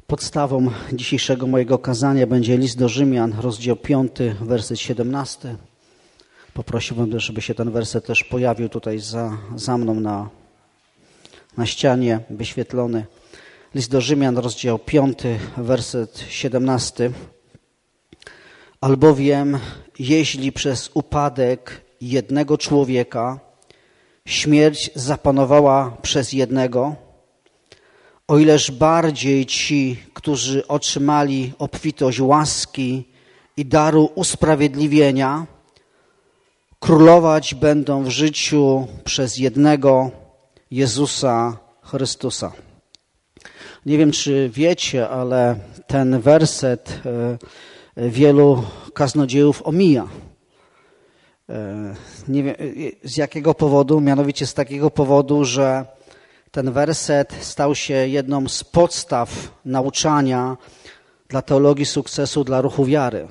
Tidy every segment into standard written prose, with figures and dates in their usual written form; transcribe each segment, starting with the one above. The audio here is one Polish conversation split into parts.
Podstawą dzisiejszego mojego kazania będzie list do Rzymian, rozdział 5, werset 17. Poprosiłbym, żeby się ten werset też pojawił tutaj za mną na ścianie, wyświetlony. List do Rzymian, rozdział 5, werset 17. Albowiem, jeśli przez upadek jednego człowieka śmierć zapanowała przez jednego, o ileż bardziej ci, którzy otrzymali obfitość łaski i daru usprawiedliwienia, królować będą w życiu przez jednego Jezusa Chrystusa. Nie wiem, czy wiecie, ale ten werset wielu kaznodziejów omija. Nie wiem z jakiego powodu, mianowicie z takiego powodu, że ten werset stał się jedną z podstaw nauczania dla teologii sukcesu, dla ruchu wiary.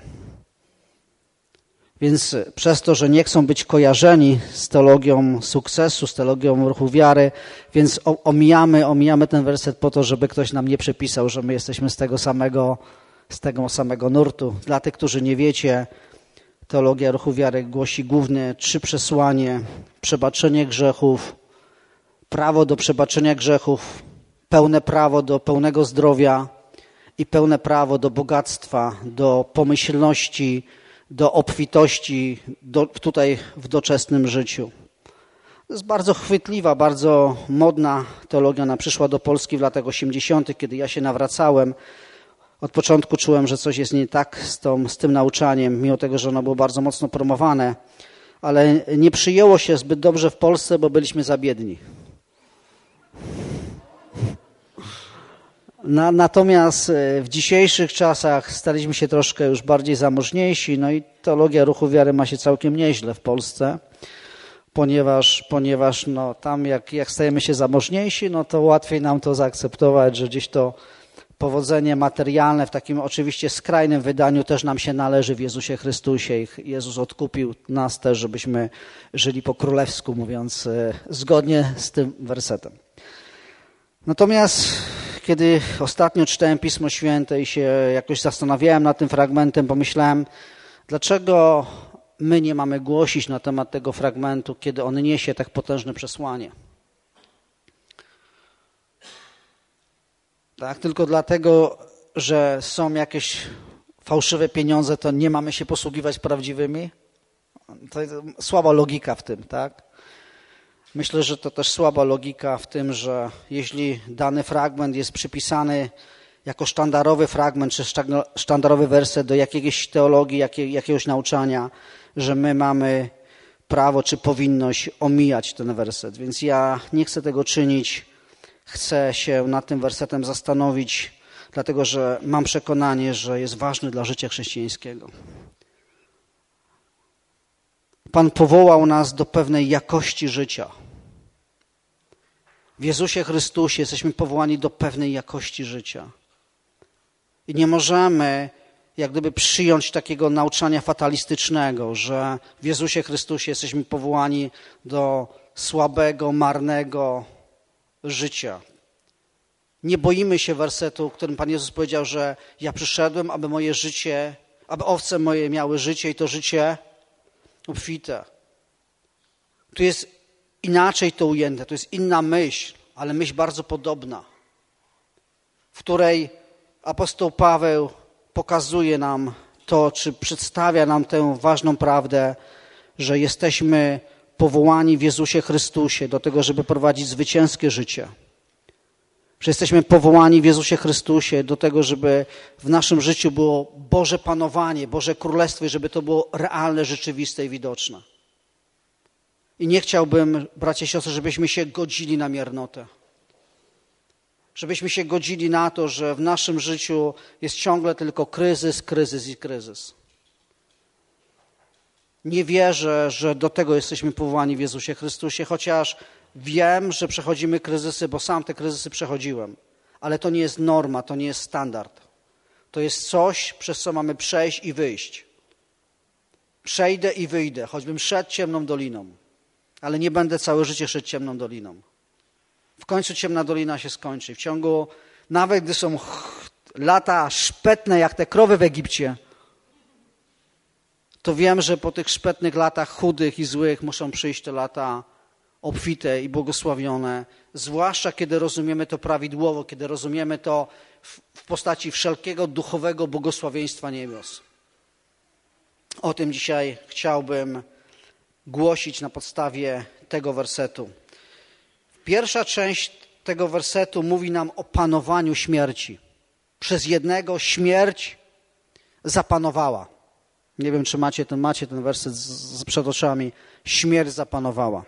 Więc przez to, że nie chcą być kojarzeni z teologią sukcesu, z teologią ruchu wiary, więc omijamy ten werset po to, żeby ktoś nam nie przypisał, że my jesteśmy z tego samego nurtu. Dla tych, którzy nie wiecie, teologia ruchu wiary głosi głównie 3 przesłanie: przebaczenie grzechów, prawo do przebaczenia grzechów, pełne prawo do pełnego zdrowia i pełne prawo do bogactwa, do pomyślności, do obfitości tutaj w doczesnym życiu. To jest bardzo chwytliwa, bardzo modna teologia. Ona przyszła do Polski w latach 80., kiedy ja się nawracałem. Od początku czułem, że coś jest nie tak z tym nauczaniem, mimo tego, że ono było bardzo mocno promowane, ale nie przyjęło się zbyt dobrze w Polsce, bo byliśmy za biedni. Natomiast w dzisiejszych czasach staliśmy się troszkę już bardziej zamożniejsi, no i teologia ruchu wiary ma się całkiem nieźle w Polsce, ponieważ no, tam jak stajemy się zamożniejsi, no to łatwiej nam to zaakceptować, że gdzieś to powodzenie materialne w takim oczywiście skrajnym wydaniu też nam się należy w Jezusie Chrystusie. I Jezus odkupił nas też, żebyśmy żyli po królewsku, mówiąc zgodnie z tym wersetem. Natomiast kiedy ostatnio czytałem Pismo Święte i się jakoś zastanawiałem nad tym fragmentem, pomyślałem, dlaczego my nie mamy głosić na temat tego fragmentu, kiedy on niesie tak potężne przesłanie. Tak, tylko dlatego, że są jakieś fałszywe pieniądze, to nie mamy się posługiwać prawdziwymi? To jest słaba logika w tym, tak? Myślę, że to też słaba logika w tym, że jeśli dany fragment jest przypisany jako sztandarowy fragment czy sztandarowy werset do jakiejś teologii, jakiegoś nauczania, że my mamy prawo czy powinność omijać ten werset. Więc ja nie chcę tego czynić. Chcę się nad tym wersetem zastanowić, dlatego że mam przekonanie, że jest ważny dla życia chrześcijańskiego. Pan powołał nas do pewnej jakości życia. W Jezusie Chrystusie jesteśmy powołani do pewnej jakości życia. I nie możemy jak gdyby przyjąć takiego nauczania fatalistycznego, że w Jezusie Chrystusie jesteśmy powołani do słabego, marnego życia. Nie boimy się wersetu, w którym Pan Jezus powiedział, że ja przyszedłem, aby owce moje miały życie i to życie obfite. Tu jest inaczej to ujęte, to jest inna myśl, ale myśl bardzo podobna, w której apostoł Paweł pokazuje nam to, czy przedstawia nam tę ważną prawdę, że jesteśmy powołani w Jezusie Chrystusie do tego, żeby prowadzić zwycięskie życie. Że jesteśmy powołani w Jezusie Chrystusie do tego, żeby w naszym życiu było Boże panowanie, Boże królestwo i żeby to było realne, rzeczywiste i widoczne. I nie chciałbym, bracia i siostry, żebyśmy się godzili na miernotę. Żebyśmy się godzili na to, że w naszym życiu jest ciągle tylko kryzys, kryzys i kryzys. Nie wierzę, że do tego jesteśmy powołani w Jezusie Chrystusie, chociaż wiem, że przechodzimy kryzysy, bo sam te kryzysy przechodziłem. Ale to nie jest norma, to nie jest standard. To jest coś, przez co mamy przejść i wyjść. Przejdę i wyjdę, choćbym szedł ciemną doliną, ale nie będę całe życie szedł ciemną doliną. W końcu ciemna dolina się skończy. W ciągu, nawet gdy są lata szpetne jak te krowy w Egipcie, to wiem, że po tych szpetnych latach chudych i złych muszą przyjść te lata obfite i błogosławione, zwłaszcza kiedy rozumiemy to prawidłowo, kiedy rozumiemy to w postaci wszelkiego duchowego błogosławieństwa niebios. O tym dzisiaj chciałbym głosić na podstawie tego wersetu. Pierwsza część tego wersetu mówi nam o panowaniu śmierci. Przez jednego śmierć zapanowała. Nie wiem, czy macie ten werset przed oczami. Śmierć zapanowała.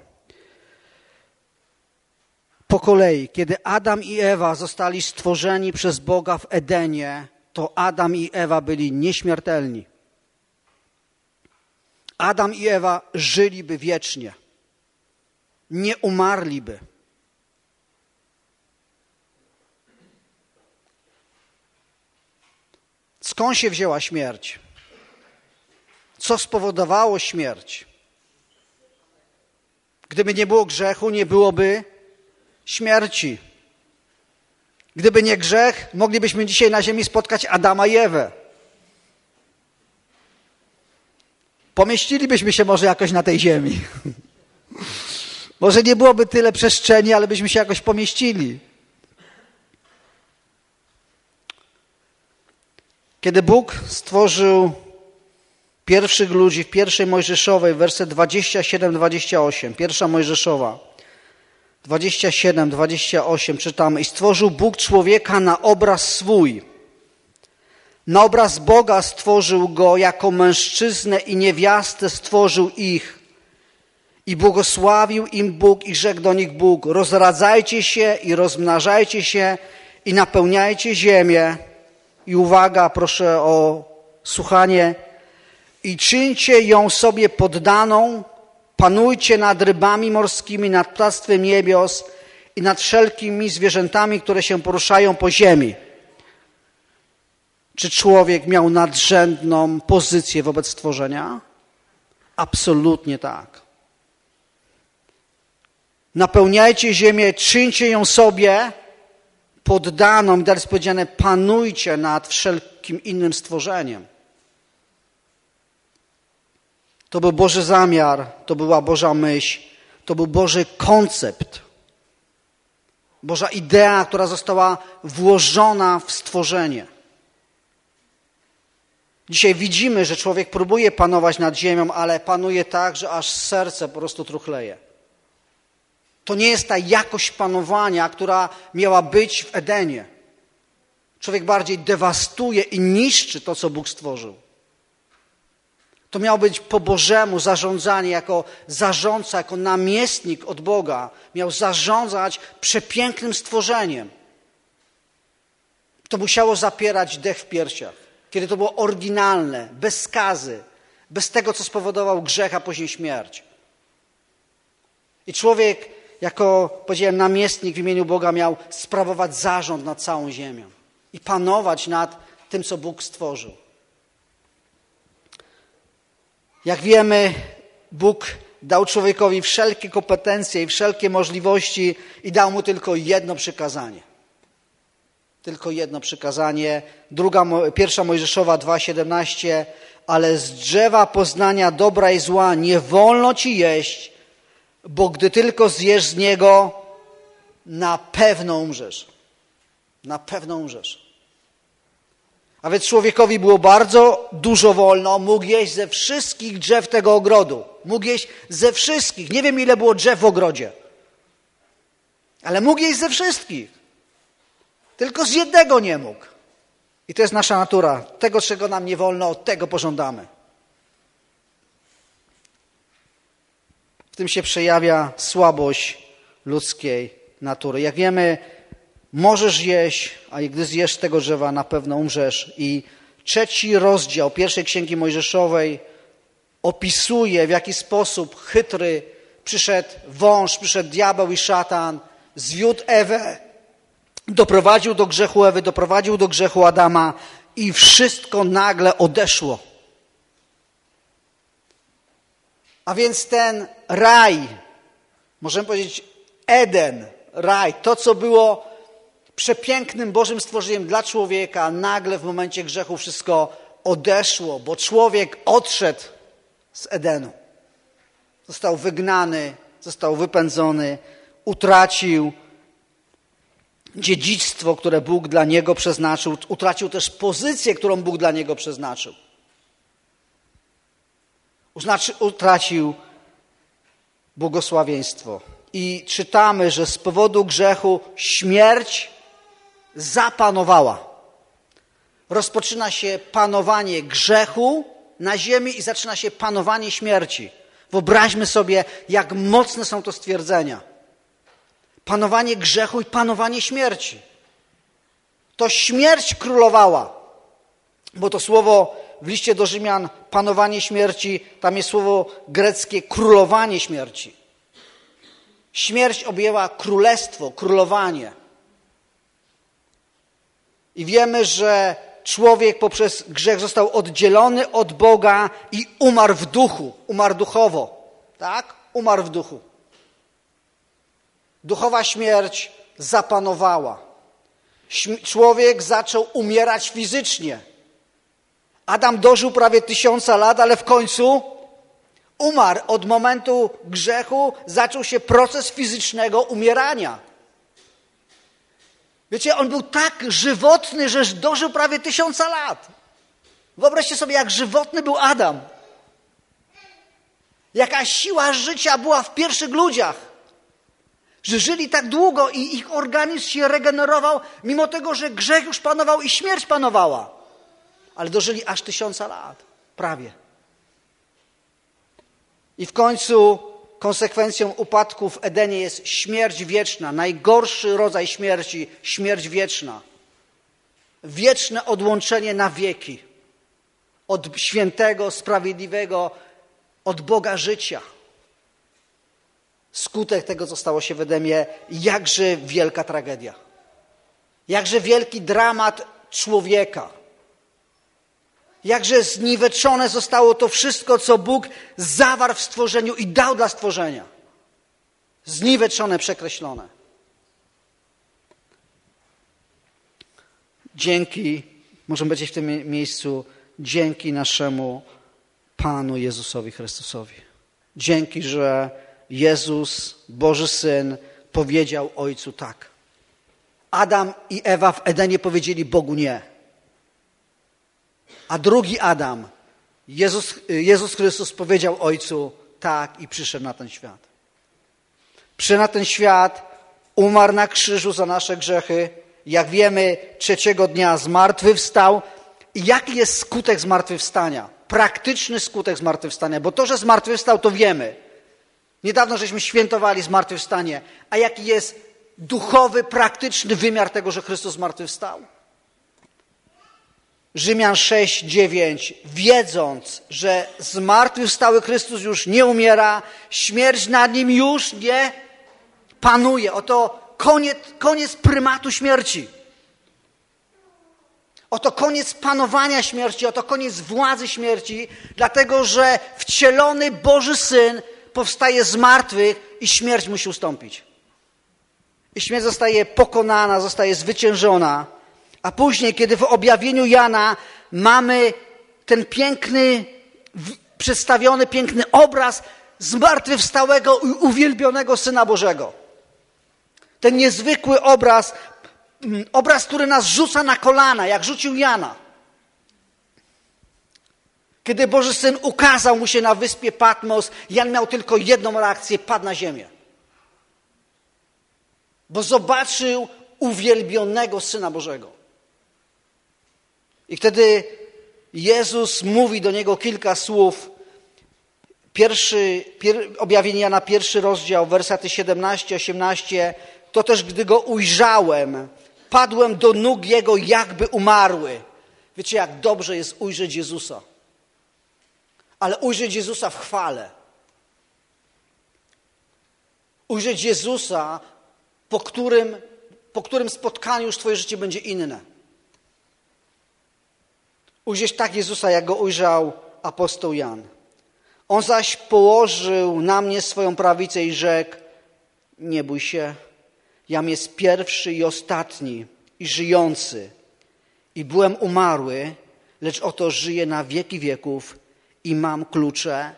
Po kolei, kiedy Adam i Ewa zostali stworzeni przez Boga w Edenie, to Adam i Ewa byli nieśmiertelni. Adam i Ewa żyliby wiecznie. Nie umarliby. Skąd się wzięła śmierć? Co spowodowało śmierć? Gdyby nie było grzechu, nie byłoby śmierci. Gdyby nie grzech, moglibyśmy dzisiaj na ziemi spotkać Adama i Ewę. Pomieścilibyśmy się może jakoś na tej ziemi. Może nie byłoby tyle przestrzeni, ale byśmy się jakoś pomieścili. Kiedy Bóg stworzył pierwszych ludzi w pierwszej Mojżeszowej, werset 27-28, pierwsza Mojżeszowa, 27-28 czytamy: i stworzył Bóg człowieka na obraz swój. Na obraz Boga stworzył go, jako mężczyznę i niewiastę stworzył ich. I błogosławił im Bóg i rzekł do nich Bóg: rozradzajcie się i rozmnażajcie się i napełniajcie ziemię. I uwaga, proszę o słuchanie. I czyńcie ją sobie poddaną, panujcie nad rybami morskimi, nad ptactwem niebios i nad wszelkimi zwierzętami, które się poruszają po ziemi. Czy człowiek miał nadrzędną pozycję wobec stworzenia? Absolutnie tak. Napełniajcie ziemię, czyńcie ją sobie poddaną, dalej jest powiedziane, panujcie nad wszelkim innym stworzeniem. To był Boży zamiar, to była Boża myśl, to był Boży koncept. Boża idea, która została włożona w stworzenie. Dzisiaj widzimy, że człowiek próbuje panować nad ziemią, ale panuje tak, że aż serce po prostu truchleje. To nie jest ta jakość panowania, która miała być w Edenie. Człowiek bardziej dewastuje i niszczy to, co Bóg stworzył. To miało być po Bożemu zarządzanie, jako zarządca, jako namiestnik od Boga. Miał zarządzać przepięknym stworzeniem. To musiało zapierać dech w piersiach. Kiedy to było oryginalne, bez skazy, bez tego, co spowodował grzech, a później śmierć. I człowiek, jako, powiedziałem, namiestnik w imieniu Boga, miał sprawować zarząd nad całą ziemią i panować nad tym, co Bóg stworzył. Jak wiemy, Bóg dał człowiekowi wszelkie kompetencje i wszelkie możliwości i dał mu tylko jedno przykazanie. Tylko jedno przykazanie. Pierwsza Mojżeszowa 2:17. Ale z drzewa poznania dobra i zła nie wolno ci jeść, bo gdy tylko zjesz z niego, na pewno umrzesz. Na pewno umrzesz. A więc człowiekowi było bardzo dużo wolno. Mógł jeść ze wszystkich drzew tego ogrodu. Mógł jeść ze wszystkich. Nie wiem, ile było drzew w ogrodzie. Ale mógł jeść ze wszystkich. Tylko z jednego nie mógł. I to jest nasza natura. Tego, czego nam nie wolno, tego pożądamy. W tym się przejawia słabość ludzkiej natury. Jak wiemy, możesz jeść, a gdy zjesz tego drzewa, na pewno umrzesz. I 3 rozdział pierwszej Księgi Mojżeszowej opisuje, w jaki sposób chytry przyszedł wąż, przyszedł diabeł i szatan, zwiódł Ewę, doprowadził do grzechu Ewy, doprowadził do grzechu Adama i wszystko nagle odeszło. A więc ten raj, możemy powiedzieć Eden, raj, to co było przepięknym Bożym stworzeniem dla człowieka, nagle w momencie grzechu wszystko odeszło, bo człowiek odszedł z Edenu. Został wygnany, został wypędzony, utracił dziedzictwo, które Bóg dla niego przeznaczył, utracił też pozycję, którą Bóg dla niego przeznaczył. Utracił błogosławieństwo. I czytamy, że z powodu grzechu śmierć zapanowała. Rozpoczyna się panowanie grzechu na ziemi i zaczyna się panowanie śmierci. Wyobraźmy sobie, jak mocne są to stwierdzenia. Panowanie grzechu i panowanie śmierci. To śmierć królowała, bo to słowo w liście do Rzymian, panowanie śmierci, tam jest słowo greckie królowanie śmierci. Śmierć objęła królestwo, królowanie. I wiemy, że człowiek poprzez grzech został oddzielony od Boga i umarł w duchu, umarł duchowo. Tak? Umarł w duchu. Duchowa śmierć zapanowała. Człowiek zaczął umierać fizycznie. Adam dożył prawie 1000 lat, ale w końcu umarł. Od momentu grzechu zaczął się proces fizycznego umierania. Wiecie, on był tak żywotny, że dożył prawie 1000 lat. Wyobraźcie sobie, jak żywotny był Adam. Jaka siła życia była w pierwszych ludziach. Że żyli tak długo i ich organizm się regenerował, mimo tego, że grzech już panował i śmierć panowała. Ale dożyli aż 1000 lat. Prawie. I w końcu konsekwencją upadku w Edenie jest śmierć wieczna. Najgorszy rodzaj śmierci, śmierć wieczna. Wieczne odłączenie na wieki. Od świętego, sprawiedliwego, od Boga życia. Skutek tego, co stało się w Edemie, jakże wielka tragedia. Jakże wielki dramat człowieka. Jakże zniweczone zostało to wszystko, co Bóg zawarł w stworzeniu i dał dla stworzenia. Zniweczone, przekreślone. Możemy powiedzieć w tym miejscu, dzięki naszemu Panu Jezusowi Chrystusowi. Dzięki, że Jezus, Boży Syn, powiedział Ojcu tak. Adam i Ewa w Edenie powiedzieli Bogu nie. A drugi Adam, Jezus Chrystus, powiedział Ojcu tak i przyszedł na ten świat. Przyszedł na ten świat, umarł na krzyżu za nasze grzechy. Jak wiemy, 3. dnia zmartwychwstał. I jaki jest skutek zmartwychwstania? Praktyczny skutek zmartwychwstania, bo to, że zmartwychwstał, to wiemy. Niedawno żeśmy świętowali zmartwychwstanie. A jaki jest duchowy, praktyczny wymiar tego, że Chrystus zmartwychwstał? Rzymian 6:9. Wiedząc, że zmartwychwstały Chrystus już nie umiera, śmierć nad nim już nie panuje. Oto koniec prymatu śmierci. Oto koniec panowania śmierci, oto koniec władzy śmierci, dlatego że wcielony Boży Syn powstaje z martwych i śmierć musi ustąpić. I śmierć zostaje pokonana, zostaje zwyciężona. A później, kiedy w objawieniu Jana mamy ten przedstawiony piękny obraz zmartwychwstałego i uwielbionego Syna Bożego. Ten niezwykły obraz, który nas rzuca na kolana, jak rzucił Jana. Kiedy Boży Syn ukazał mu się na wyspie Patmos, Jan miał tylko jedną reakcję, padł na ziemię. Bo zobaczył uwielbionego Syna Bożego. I wtedy Jezus mówi do niego kilka słów. Objawienie Jana, 1 rozdział, wersety 17-18. To też, gdy go ujrzałem, padłem do nóg Jego, jakby umarły. Wiecie, jak dobrze jest ujrzeć Jezusa. Ale ujrzeć Jezusa w chwale. Ujrzeć Jezusa, po którym spotkaniu już twoje życie będzie inne. Ujrzeć tak Jezusa, jak go ujrzał apostoł Jan. On zaś położył na mnie swoją prawicę i rzekł, nie bój się, Jam jest pierwszy i ostatni i żyjący. I byłem umarły, lecz oto żyję na wieki wieków i mam klucze.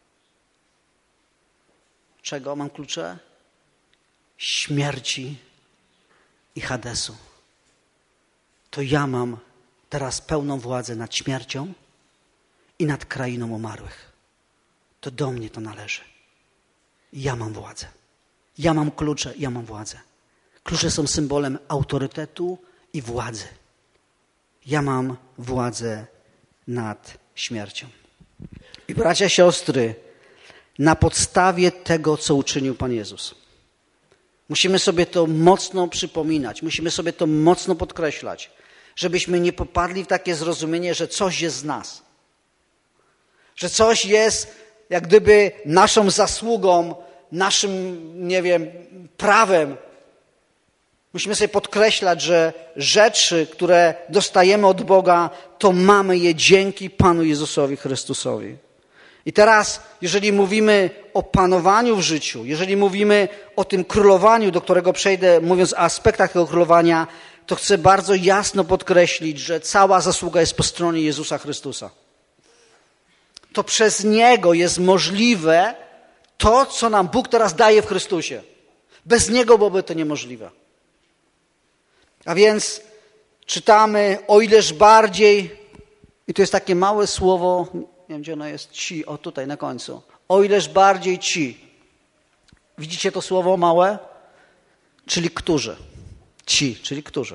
Czego mam klucze? Śmierci i Hadesu. To ja mam teraz pełną władzę nad śmiercią i nad krainą umarłych. To do mnie to należy. Ja mam władzę. Ja mam klucze, ja mam władzę. Klucze są symbolem autorytetu i władzy. Ja mam władzę nad śmiercią. I bracia, siostry, na podstawie tego, co uczynił Pan Jezus, musimy sobie to mocno przypominać, musimy sobie to mocno podkreślać, żebyśmy nie popadli w takie zrozumienie, że coś jest z nas. Że coś jest jak gdyby naszą zasługą, naszym, prawem. Musimy sobie podkreślać, że rzeczy, które dostajemy od Boga, to mamy je dzięki Panu Jezusowi Chrystusowi. I teraz, jeżeli mówimy o panowaniu w życiu, jeżeli mówimy o tym królowaniu, do którego przejdę, mówiąc o aspektach tego królowania, to chcę bardzo jasno podkreślić, że cała zasługa jest po stronie Jezusa Chrystusa. To przez Niego jest możliwe to, co nam Bóg teraz daje w Chrystusie. Bez Niego byłoby to niemożliwe. A więc czytamy, o ileż bardziej, i to jest takie małe słowo, nie wiem gdzie ono jest, ci, o tutaj na końcu. O ileż bardziej ci. Widzicie to słowo małe? Czyli którzy. Ci, czyli którzy.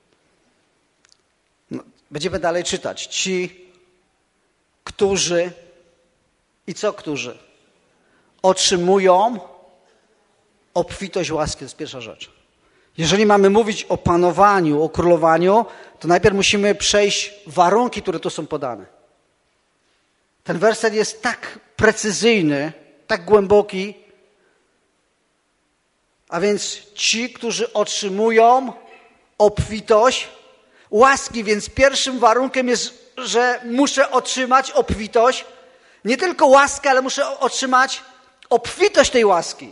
No, będziemy dalej czytać. Ci, którzy i co którzy? Otrzymują obfitość łaski. To jest pierwsza rzecz. Jeżeli mamy mówić o panowaniu, o królowaniu, to najpierw musimy przejść warunki, które tu są podane. Ten werset jest tak precyzyjny, tak głęboki, a więc ci, którzy otrzymują obfitość łaski, więc pierwszym warunkiem jest, że muszę otrzymać obfitość, nie tylko łaskę, ale muszę otrzymać obfitość tej łaski.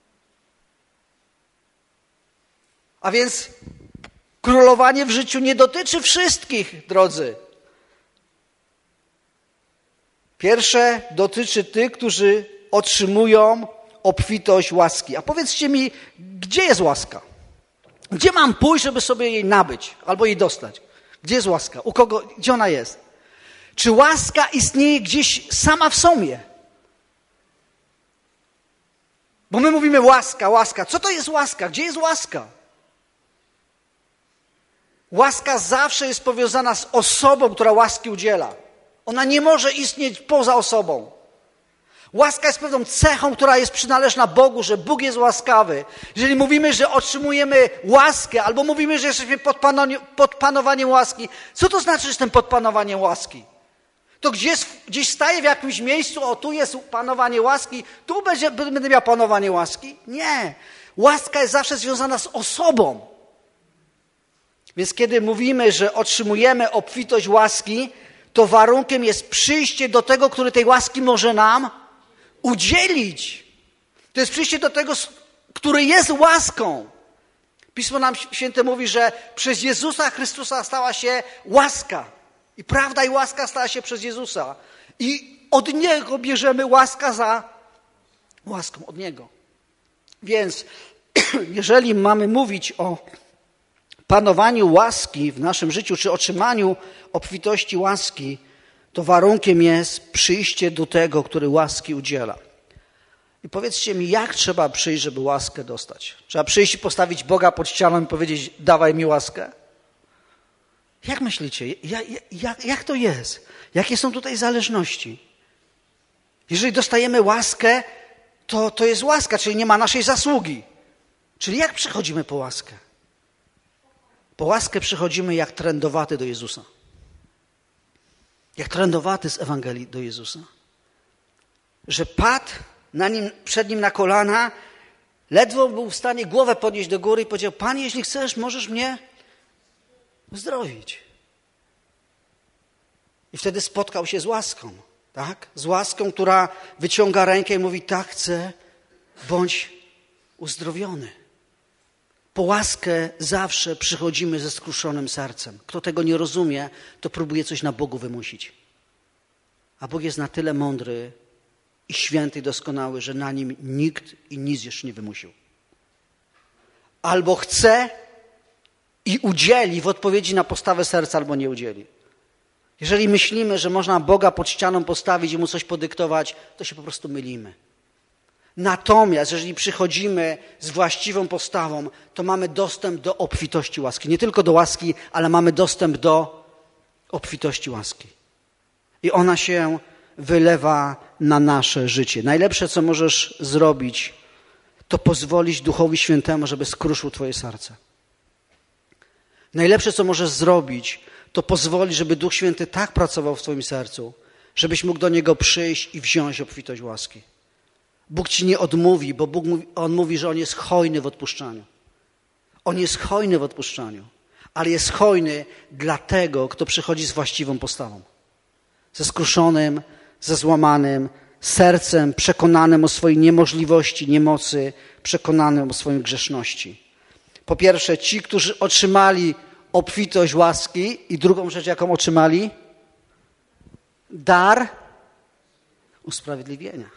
A więc królowanie w życiu nie dotyczy wszystkich, drodzy. Pierwsze dotyczy tych, którzy otrzymują obfitość łaski. A powiedzcie mi, gdzie jest łaska? Gdzie mam pójść, żeby sobie jej nabyć albo jej dostać? Gdzie jest łaska? U kogo? Gdzie ona jest? Czy łaska istnieje gdzieś sama w sobie? Bo my mówimy łaska, łaska. Co to jest łaska? Gdzie jest łaska? Łaska zawsze jest powiązana z osobą, która łaski udziela. Ona nie może istnieć poza osobą. Łaska jest pewną cechą, która jest przynależna Bogu, że Bóg jest łaskawy. Jeżeli mówimy, że otrzymujemy łaskę, albo mówimy, że jesteśmy pod panowaniem łaski, co to znaczy, że jestem pod panowaniem łaski? To gdzieś staję w jakimś miejscu, o tu jest panowanie łaski, tu będę miał panowanie łaski? Nie. Łaska jest zawsze związana z osobą. Więc kiedy mówimy, że otrzymujemy obfitość łaski, to warunkiem jest przyjście do tego, który tej łaski może nam udzielić. To jest przyjście do tego, który jest łaską. Pismo nam Święte mówi, że przez Jezusa Chrystusa stała się łaska. I prawda i łaska stała się przez Jezusa. I od Niego bierzemy łaska za łaską. Od Niego. Więc jeżeli mamy mówić o panowaniu łaski w naszym życiu, czy otrzymaniu obfitości łaski, to warunkiem jest przyjście do tego, który łaski udziela. I powiedzcie mi, jak trzeba przyjść, żeby łaskę dostać? Trzeba przyjść i postawić Boga pod ścianą i powiedzieć, dawaj mi łaskę? Jak myślicie? Jak to jest? Jakie są tutaj zależności? Jeżeli dostajemy łaskę, to jest łaska, czyli nie ma naszej zasługi. Czyli jak przychodzimy po łaskę? Po łaskę przychodzimy jak trędowaty do Jezusa. Jak trędowaty z Ewangelii do Jezusa. Że padł przed Nim na kolana, ledwo był w stanie głowę podnieść do góry i powiedział, Panie, jeśli chcesz, możesz mnie uzdrowić. I wtedy spotkał się z łaską. Tak? Z łaską, która wyciąga rękę i mówi, tak chcę, bądź uzdrowiony. Po łaskę zawsze przychodzimy ze skruszonym sercem. Kto tego nie rozumie, to próbuje coś na Bogu wymusić. A Bóg jest na tyle mądry i święty i doskonały, że na Nim nikt i nic jeszcze nie wymusił. Albo chce i udzieli w odpowiedzi na postawę serca, albo nie udzieli. Jeżeli myślimy, że można Boga pod ścianą postawić i Mu coś podyktować, to się po prostu mylimy. Natomiast jeżeli przychodzimy z właściwą postawą, to mamy dostęp do obfitości łaski. Nie tylko do łaski, ale mamy dostęp do obfitości łaski. I ona się wylewa na nasze życie. Najlepsze, co możesz zrobić, to pozwolić Duchowi Świętemu, żeby skruszył twoje serce. Najlepsze, co możesz zrobić, to pozwolić, żeby Duch Święty tak pracował w twoim sercu, żebyś mógł do Niego przyjść i wziąć obfitość łaski. Bóg ci nie odmówi, bo On mówi, że On jest hojny w odpuszczaniu. On jest hojny w odpuszczaniu, ale jest hojny dla tego, kto przychodzi z właściwą postawą. Ze skruszonym, ze złamanym sercem, przekonanym o swojej niemożliwości, niemocy, przekonanym o swojej grzeszności. Po pierwsze, ci, którzy otrzymali obfitość łaski i drugą rzecz, jaką otrzymali? Dar usprawiedliwienia.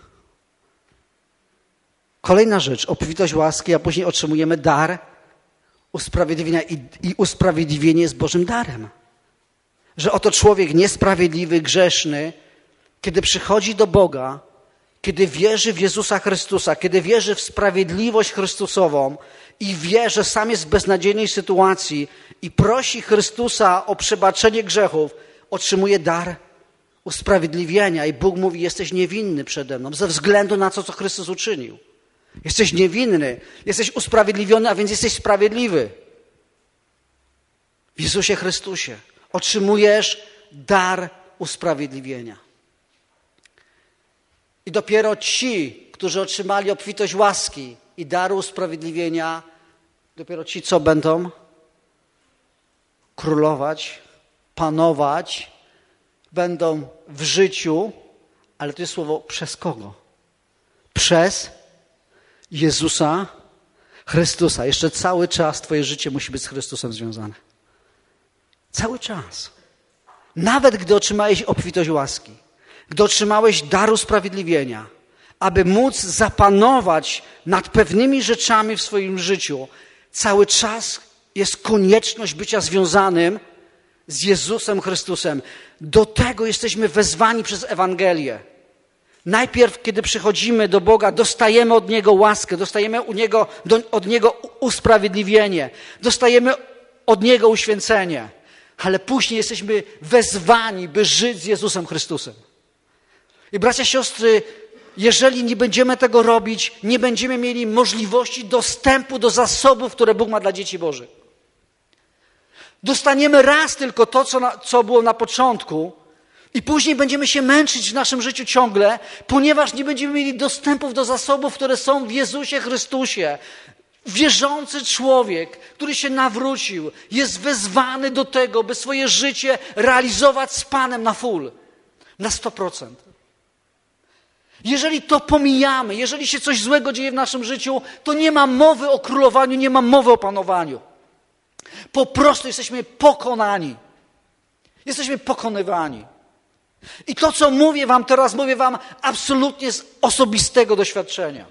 Kolejna rzecz, obfitość łaski, a później otrzymujemy dar usprawiedliwienia i usprawiedliwienie jest Bożym darem. Że oto człowiek niesprawiedliwy, grzeszny, kiedy przychodzi do Boga, kiedy wierzy w Jezusa Chrystusa, kiedy wierzy w sprawiedliwość Chrystusową i wie, że sam jest w beznadziejnej sytuacji i prosi Chrystusa o przebaczenie grzechów, otrzymuje dar usprawiedliwienia i Bóg mówi, jesteś niewinny przede mną ze względu na to, co Chrystus uczynił. Jesteś niewinny, jesteś usprawiedliwiony, a więc jesteś sprawiedliwy. W Jezusie Chrystusie otrzymujesz dar usprawiedliwienia. I dopiero ci, którzy otrzymali obfitość łaski i daru usprawiedliwienia, dopiero ci, co będą królować, panować, będą w życiu, ale to jest słowo przez kogo? Przez Jezusa Chrystusa. Jeszcze cały czas twoje życie musi być z Chrystusem związane. Cały czas. Nawet gdy otrzymałeś obfitość łaski, gdy otrzymałeś daru usprawiedliwienia, aby móc zapanować nad pewnymi rzeczami w swoim życiu, cały czas jest konieczność bycia związanym z Jezusem Chrystusem. Do tego jesteśmy wezwani przez Ewangelię. Najpierw, kiedy przychodzimy do Boga, dostajemy od Niego łaskę, dostajemy od Niego usprawiedliwienie, dostajemy od Niego uświęcenie, ale później jesteśmy wezwani, by żyć z Jezusem Chrystusem. I bracia, siostry, jeżeli nie będziemy tego robić, nie będziemy mieli możliwości dostępu do zasobów, które Bóg ma dla dzieci Bożych. Dostaniemy raz tylko to, co było na początku i później będziemy się męczyć w naszym życiu ciągle, ponieważ nie będziemy mieli dostępów do zasobów, które są w Jezusie Chrystusie. Wierzący człowiek, który się nawrócił, jest wezwany do tego, by swoje życie realizować z Panem na full, na 100%. Jeżeli to pomijamy, jeżeli się coś złego dzieje w naszym życiu, to nie ma mowy o królowaniu, nie ma mowy o panowaniu. Po prostu jesteśmy pokonani. Jesteśmy pokonywani. I to, co mówię wam teraz, mówię wam absolutnie z osobistego doświadczenia.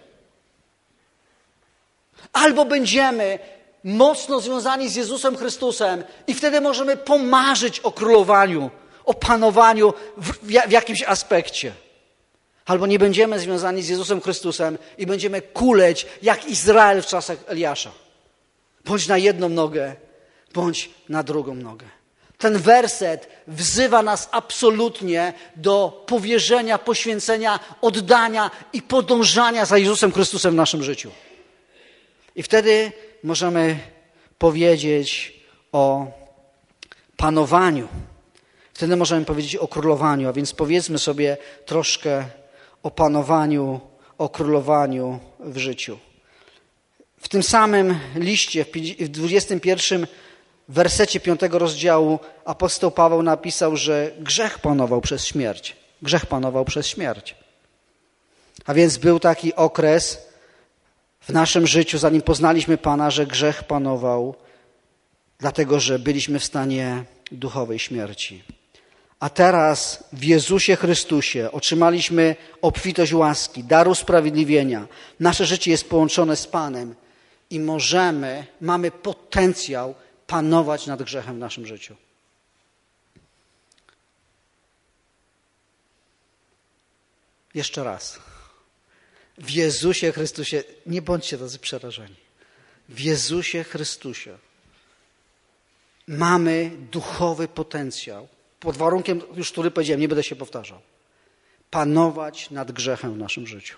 Albo będziemy mocno związani z Jezusem Chrystusem i wtedy możemy pomarzyć o królowaniu, o panowaniu w jakimś aspekcie. Albo nie będziemy związani z Jezusem Chrystusem i będziemy kuleć jak Izrael w czasach Eliasza. Bądź na jedną nogę, bądź na drugą nogę. Ten werset wzywa nas absolutnie do powierzenia, poświęcenia, oddania i podążania za Jezusem Chrystusem w naszym życiu. I wtedy możemy powiedzieć o panowaniu. Wtedy możemy powiedzieć o królowaniu, a więc powiedzmy sobie troszkę o panowaniu, o królowaniu w życiu. W tym samym liście, w 21 wersecie 5 rozdziału apostoł Paweł napisał, że grzech panował przez śmierć. Grzech panował przez śmierć. A więc był taki okres w naszym życiu, zanim poznaliśmy Pana, że grzech panował, dlatego że byliśmy w stanie duchowej śmierci. A teraz w Jezusie Chrystusie otrzymaliśmy obfitość łaski, dar usprawiedliwienia. Nasze życie jest połączone z Panem i mamy potencjał panować nad grzechem w naszym życiu. Jeszcze raz. W Jezusie Chrystusie, nie bądźcie tacy przerażeni. W Jezusie Chrystusie mamy duchowy potencjał, pod warunkiem, już który powiedziałem, nie będę się powtarzał, panować nad grzechem w naszym życiu.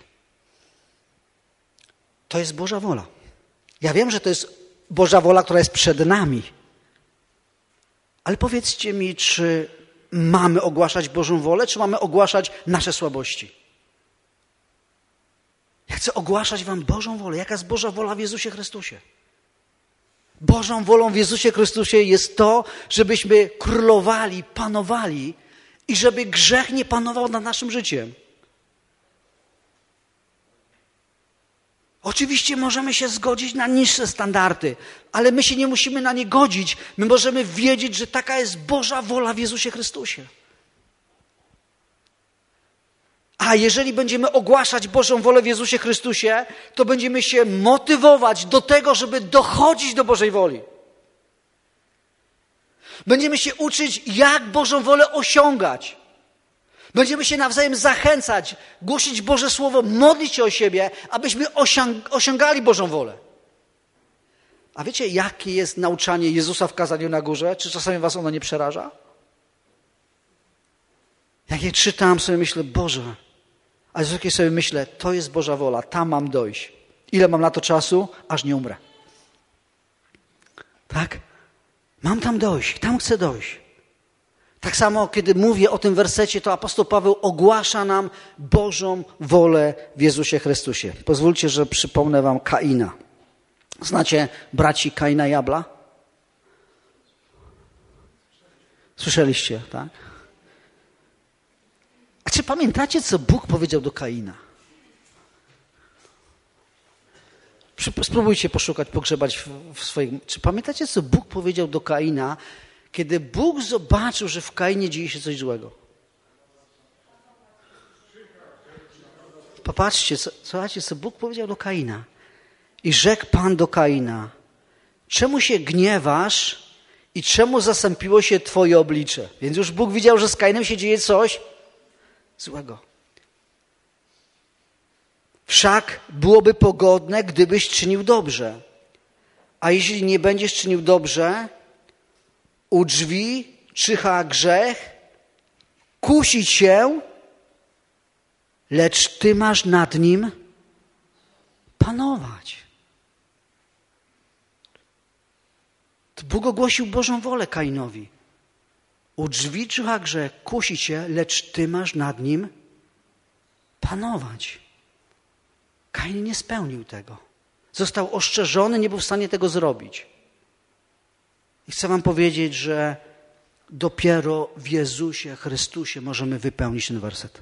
To jest Boża wola. Ja wiem, że to jest Boża wola, która jest przed nami. Ale powiedzcie mi, czy mamy ogłaszać Bożą wolę, czy mamy ogłaszać nasze słabości? Ja chcę ogłaszać wam Bożą wolę. Jaka jest Boża wola w Jezusie Chrystusie? Bożą wolą w Jezusie Chrystusie jest to, żebyśmy królowali, panowali i żeby grzech nie panował nad naszym życiem. Oczywiście możemy się zgodzić na niższe standardy, ale my się nie musimy na nie godzić. My możemy wiedzieć, że taka jest Boża wola w Jezusie Chrystusie. A jeżeli będziemy ogłaszać Bożą wolę w Jezusie Chrystusie, to będziemy się motywować do tego, żeby dochodzić do Bożej woli. Będziemy się uczyć, jak Bożą wolę osiągać. Będziemy się nawzajem zachęcać, głosić Boże Słowo, modlić się o siebie, abyśmy osiągali Bożą wolę. A wiecie, jakie jest nauczanie Jezusa w kazaniu na górze? Czy czasami was ono nie przeraża? Jak je czytam, sobie myślę, Boże, a z drugiej sobie myślę, to jest Boża wola, tam mam dojść. Ile mam na to czasu? Aż nie umrę. Tak? Mam tam dojść, tam chcę dojść. Tak samo, kiedy mówię o tym wersecie, to apostoł Paweł ogłasza nam Bożą wolę w Jezusie Chrystusie. Pozwólcie, że przypomnę wam Kaina. Znacie braci Kaina i Abla? Słyszeliście, tak? A czy pamiętacie, co Bóg powiedział do Kaina? Spróbujcie poszukać, pogrzebać w swoim... Czy pamiętacie, co Bóg powiedział do Kaina, kiedy Bóg zobaczył, że w Kainie dzieje się coś złego? Popatrzcie, słuchajcie, co Bóg powiedział do Kaina. I rzekł Pan do Kaina, czemu się gniewasz i czemu zasępiło się twoje oblicze? Więc już Bóg widział, że z Kainem się dzieje coś złego. Wszak byłoby pogodne, gdybyś czynił dobrze. A jeśli nie będziesz czynił dobrze, u drzwi czyha grzech, kusi cię, lecz ty masz nad nim panować. To Bóg ogłosił Bożą wolę Kainowi. U drzwi czyha grzech, kusi cię, lecz ty masz nad nim panować. Kain nie spełnił tego. Został ostrzeżony, nie był w stanie tego zrobić. I chcę wam powiedzieć, że dopiero w Jezusie Chrystusie możemy wypełnić ten werset.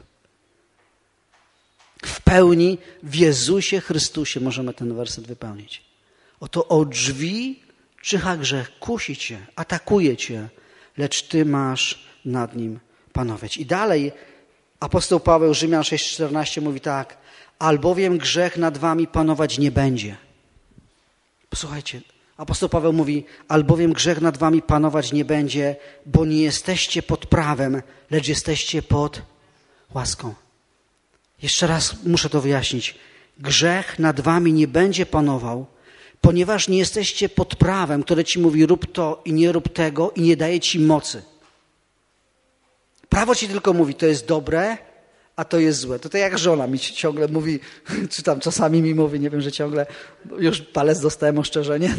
W pełni w Jezusie Chrystusie możemy ten werset wypełnić. Oto o drzwi czyha grzech, kusi cię, atakuje cię, lecz ty masz nad nim panować. I dalej apostoł Paweł, Rzymian 6,14 mówi tak, albowiem grzech nad wami panować nie będzie. Posłuchajcie, apostoł Paweł mówi, albowiem grzech nad wami panować nie będzie, bo nie jesteście pod prawem, lecz jesteście pod łaską. Jeszcze raz muszę to wyjaśnić. Grzech nad wami nie będzie panował, ponieważ nie jesteście pod prawem, które ci mówi rób to i nie rób tego i nie daje ci mocy. Prawo ci tylko mówi, to jest dobre, a to jest złe. To tak jak żona mi ciągle mówi, czy tam czasami mi mówi, nie wiem, że ciągle, już palec dostałem oszczerzenie.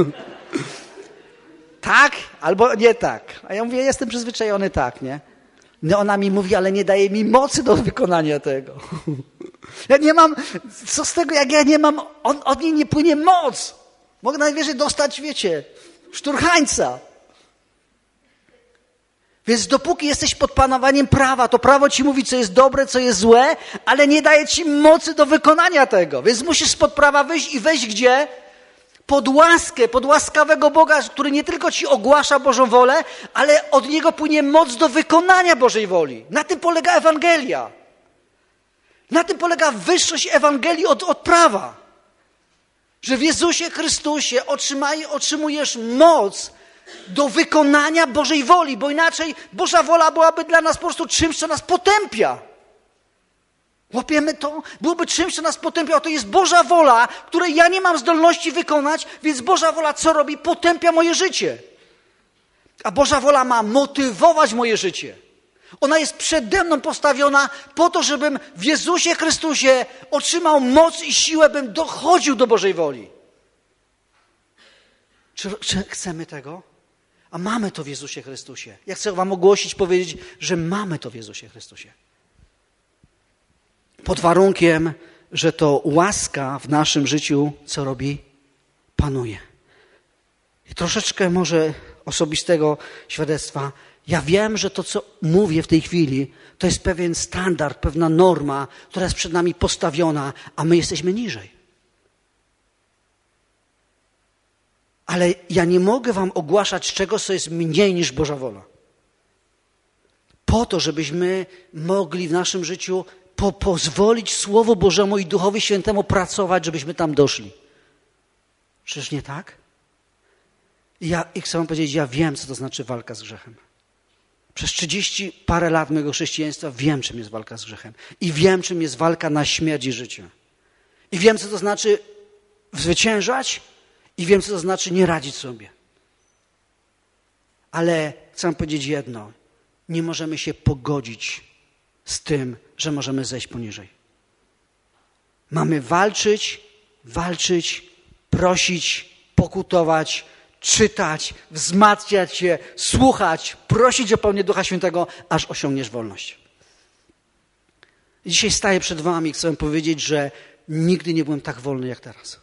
Tak albo nie tak. A ja mówię, jestem przyzwyczajony tak, nie? No ona mi mówi, ale nie daje mi mocy do wykonania tego. Ja nie mam, co z tego, jak ja nie mam, od niej nie płynie moc. Mogę najwyżej dostać, wiecie, szturchańca. Więc dopóki jesteś pod panowaniem prawa, to prawo ci mówi, co jest dobre, co jest złe, ale nie daje ci mocy do wykonania tego. Więc musisz spod prawa wyjść i wejść gdzie? Pod łaskę, pod łaskawego Boga, który nie tylko ci ogłasza Bożą wolę, ale od Niego płynie moc do wykonania Bożej woli. Na tym polega Ewangelia. Na tym polega wyższość Ewangelii od prawa. Że w Jezusie Chrystusie otrzymujesz moc do wykonania Bożej woli, bo inaczej Boża wola byłaby dla nas po prostu czymś, co nas potępia. Łapiemy to? Byłoby czymś, co nas potępia. To jest Boża wola, której ja nie mam zdolności wykonać, więc Boża wola co robi? Potępia moje życie. A Boża wola ma motywować moje życie. Ona jest przede mną postawiona po to, żebym w Jezusie Chrystusie otrzymał moc i siłę, bym dochodził do Bożej woli. Czy chcemy tego? A mamy to w Jezusie Chrystusie. Ja chcę wam ogłosić, powiedzieć, że mamy to w Jezusie Chrystusie. Pod warunkiem, że to łaska w naszym życiu, co robi? Panuje. I troszeczkę może osobistego świadectwa. Ja wiem, że to, co mówię w tej chwili, to jest pewien standard, pewna norma, która jest przed nami postawiona, a my jesteśmy niżej. Ale ja nie mogę wam ogłaszać czegoś, co jest mniej niż Boża wola. Po to, żebyśmy mogli w naszym życiu pozwolić Słowu Bożemu i Duchowi Świętemu pracować, żebyśmy tam doszli. Czyż nie tak? I chcę wam powiedzieć, ja wiem, co to znaczy walka z grzechem. Przez 30 parę lat mojego chrześcijaństwa wiem, czym jest walka z grzechem. I wiem, czym jest walka na śmierć i życie. I wiem, co to znaczy zwyciężać i wiem, co to znaczy nie radzić sobie. Ale chcę wam powiedzieć jedno. Nie możemy się pogodzić z tym, że możemy zejść poniżej. Mamy walczyć, prosić, pokutować, czytać, wzmacniać się, słuchać, prosić o pełnię Ducha Świętego, aż osiągniesz wolność. I dzisiaj staję przed wami i chcę powiedzieć, że nigdy nie byłem tak wolny jak teraz.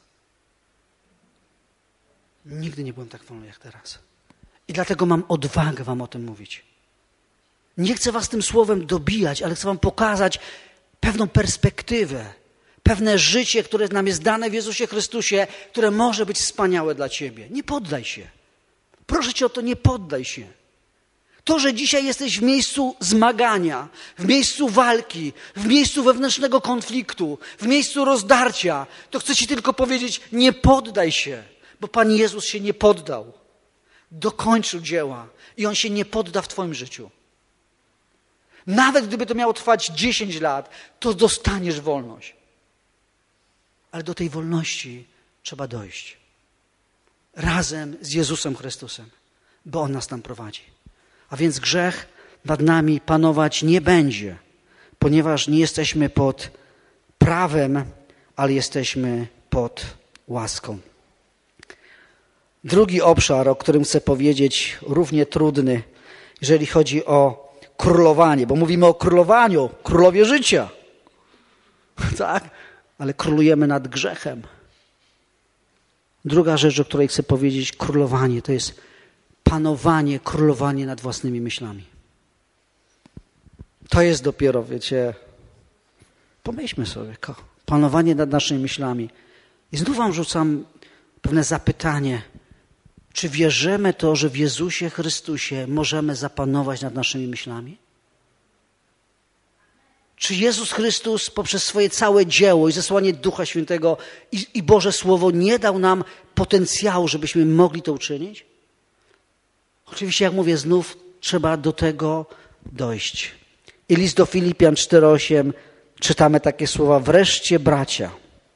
Nigdy nie byłem tak wolny jak teraz. I dlatego mam odwagę wam o tym mówić. Nie chcę was tym słowem dobijać, ale chcę wam pokazać pewną perspektywę, pewne życie, które nam jest dane w Jezusie Chrystusie, które może być wspaniałe dla ciebie. Nie poddaj się. Proszę cię o to, nie poddaj się. To, że dzisiaj jesteś w miejscu zmagania, w miejscu walki, w miejscu wewnętrznego konfliktu, w miejscu rozdarcia, to chcę ci tylko powiedzieć, nie poddaj się, bo Pan Jezus się nie poddał. Dokończył dzieła i On się nie podda w twoim życiu. Nawet gdyby to miało trwać 10 lat, to dostaniesz wolność. Ale do tej wolności trzeba dojść. Razem z Jezusem Chrystusem, bo On nas tam prowadzi. A więc grzech nad nami panować nie będzie, ponieważ nie jesteśmy pod prawem, ale jesteśmy pod łaską. Drugi obszar, o którym chcę powiedzieć, równie trudny, jeżeli chodzi o królowanie, bo mówimy o królowaniu, królowie życia. Tak? Ale królujemy nad grzechem. Druga rzecz, o której chcę powiedzieć, królowanie, to jest panowanie, królowanie nad własnymi myślami. To jest dopiero, wiecie, pomyślmy sobie, panowanie nad naszymi myślami. I znów wam rzucam pewne zapytanie. Czy wierzymy to, że w Jezusie Chrystusie możemy zapanować nad naszymi myślami? Czy Jezus Chrystus poprzez swoje całe dzieło i zesłanie Ducha Świętego i Boże Słowo nie dał nam potencjału, żebyśmy mogli to uczynić? Oczywiście, jak mówię, znów trzeba do tego dojść. I list do Filipian 4:8 czytamy takie słowa: wreszcie bracia,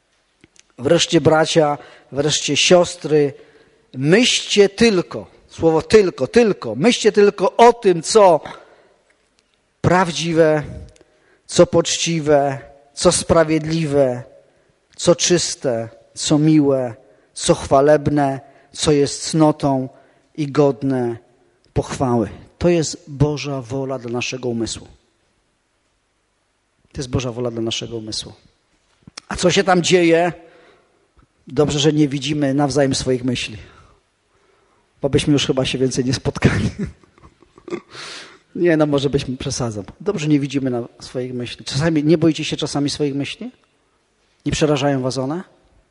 wreszcie siostry, myślcie tylko, słowo tylko, myślcie tylko o tym, co prawdziwe, co poczciwe, co sprawiedliwe, co czyste, co miłe, co chwalebne, co jest cnotą i godne pochwały. To jest Boża wola dla naszego umysłu. To jest Boża wola dla naszego umysłu. A co się tam dzieje? Dobrze, że nie widzimy nawzajem swoich myśli. Bo byśmy już chyba się więcej nie spotkali. Nie, no może byśmy przesadzą. Dobrze nie widzimy na swoich myśli. Czasami, nie boicie się czasami swoich myśli? Nie przerażają was one?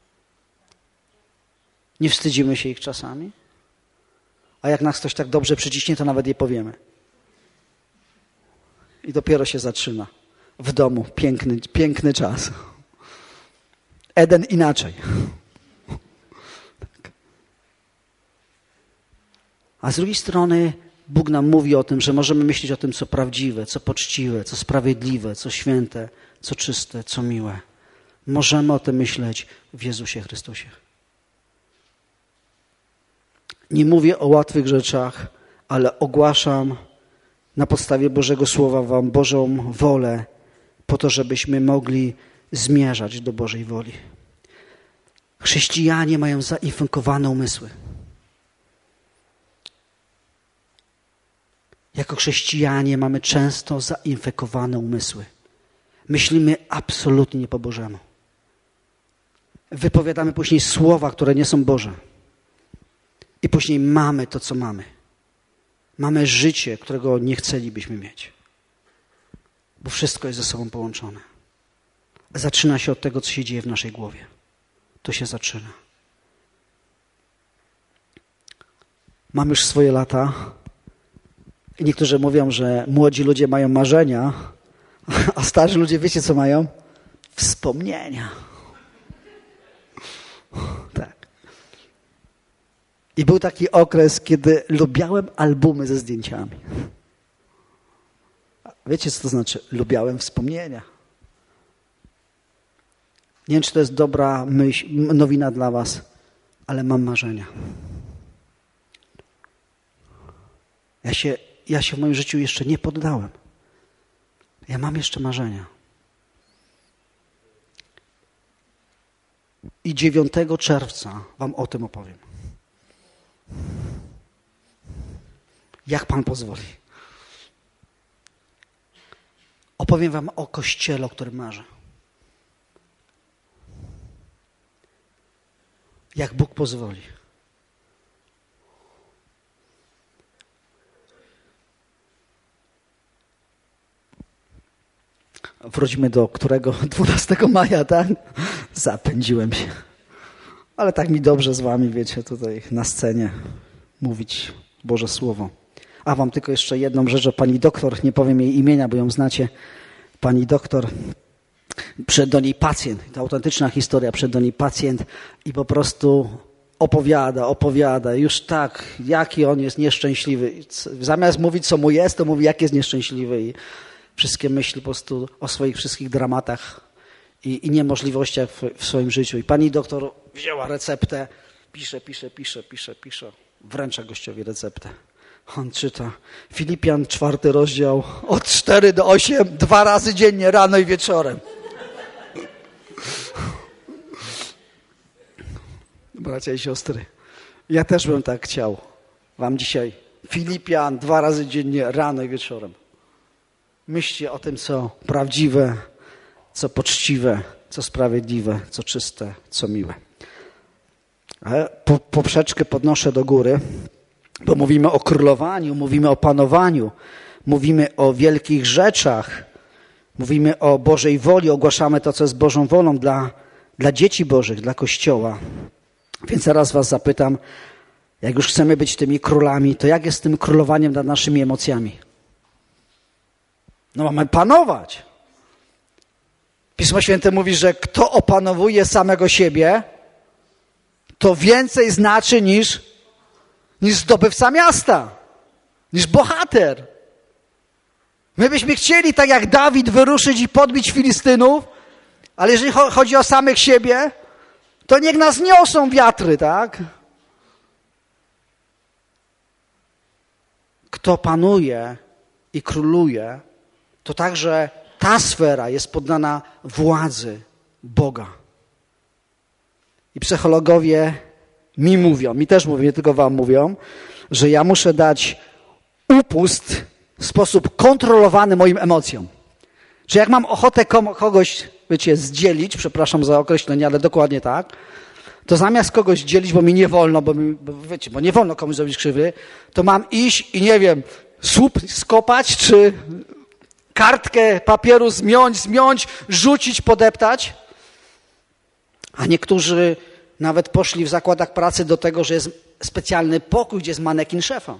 Nie wstydzimy się ich czasami? A jak nas ktoś tak dobrze przyciśnie, to nawet je powiemy. I dopiero się zaczyna. W domu piękny czas. Eden inaczej. Tak. A z drugiej strony Bóg nam mówi o tym, że możemy myśleć o tym, co prawdziwe, co poczciwe, co sprawiedliwe, co święte, co czyste, co miłe. Możemy o tym myśleć w Jezusie Chrystusie. Nie mówię o łatwych rzeczach, ale ogłaszam na podstawie Bożego Słowa wam Bożą wolę po to, żebyśmy mogli zmierzać do Bożej woli. Chrześcijanie mają zainfekowane umysły. Jako chrześcijanie mamy często zainfekowane umysły. Myślimy absolutnie nie po Bożemu. Wypowiadamy później słowa, które nie są Boże. I później mamy to, co mamy. Mamy życie, którego nie chcielibyśmy mieć. Bo wszystko jest ze sobą połączone. Zaczyna się od tego, co się dzieje w naszej głowie. To się zaczyna. Mam już swoje lata. I niektórzy mówią, że młodzi ludzie mają marzenia, a starzy ludzie, wiecie co mają? Wspomnienia. Tak. I był taki okres, kiedy lubiałem albumy ze zdjęciami. Wiecie, co to znaczy? Lubiałem wspomnienia. Nie wiem, czy to jest dobra nowina dla was, ale mam marzenia. Ja się w moim życiu jeszcze nie poddałem. Ja mam jeszcze marzenia. I 9 czerwca wam o tym opowiem. Jak Pan pozwoli. Opowiem wam o Kościele, o którym marzę. Jak Bóg pozwoli. Wróćmy do którego? 12 maja, tak? Zapędziłem się. Ale tak mi dobrze z wami, wiecie, tutaj na scenie mówić Boże Słowo. A wam tylko jeszcze jedną rzecz o pani doktor. Nie powiem jej imienia, bo ją znacie. Pani doktor. Przyszedł do niej pacjent. To autentyczna historia. Przyszedł do niej pacjent i po prostu opowiada. Już tak, jaki on jest nieszczęśliwy. Zamiast mówić, co mu jest, to mówi, jak jest nieszczęśliwy. I wszystkie myśli po prostu o swoich wszystkich dramatach i niemożliwościach w swoim życiu. I pani doktor wzięła receptę, pisze, wręcza gościowi receptę. On czyta Filipian 4 rozdział od 4 do 8, 2 razy dziennie, rano i wieczorem. Bracia i siostry, ja też bym tak chciał wam dzisiaj. Filipian 2 razy dziennie, rano i wieczorem. Myślcie o tym, co prawdziwe, co poczciwe, co sprawiedliwe, co czyste, co miłe. Ale poprzeczkę podnoszę do góry, bo mówimy o królowaniu, mówimy o panowaniu, mówimy o wielkich rzeczach, mówimy o Bożej woli, ogłaszamy to, co jest Bożą wolą dla dzieci Bożych, dla Kościoła. Więc zaraz was zapytam, jak już chcemy być tymi królami, to jak jest z tym królowaniem nad naszymi emocjami? No mamy panować. Pismo Święte mówi, że kto opanowuje samego siebie, to więcej znaczy niż zdobywca miasta, niż bohater. My byśmy chcieli, tak jak Dawid, wyruszyć i podbić Filistynów, ale jeżeli chodzi o samych siebie, to niech nas niosą wiatry, tak? Kto panuje i króluje, to także ta sfera jest poddana władzy Boga. I psychologowie mi też mówią, nie tylko wam mówią, że ja muszę dać upust w sposób kontrolowany moim emocjom. Że jak mam ochotę kogoś, wiecie, zdzielić, przepraszam za określenie, ale dokładnie tak, to zamiast kogoś dzielić, bo mi nie wolno, bo nie wolno komuś zrobić krzywdy, to mam iść i nie wiem, słup skopać, czy kartkę papieru zmiąć, rzucić, podeptać. A niektórzy nawet poszli w zakładach pracy do tego, że jest specjalny pokój, gdzie jest manekin szefa.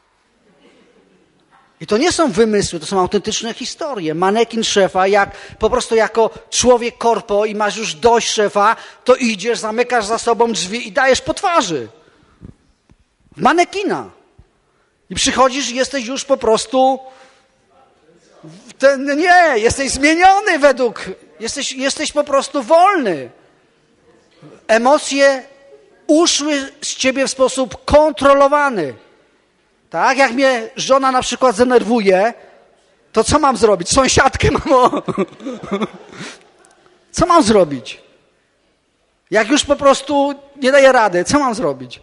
I to nie są wymysły, to są autentyczne historie. Manekin szefa, jak po prostu jako człowiek korpo i masz już dość szefa, to idziesz, zamykasz za sobą drzwi i dajesz po twarzy. Manekina. I przychodzisz i jesteś już po prostu... jesteś zmieniony jesteś po prostu wolny. Emocje uszły z ciebie w sposób kontrolowany. Tak? Jak mnie żona na przykład zdenerwuje, to co mam zrobić? Sąsiadkę, mamo! Co mam zrobić? Jak już po prostu nie daję rady, co mam zrobić?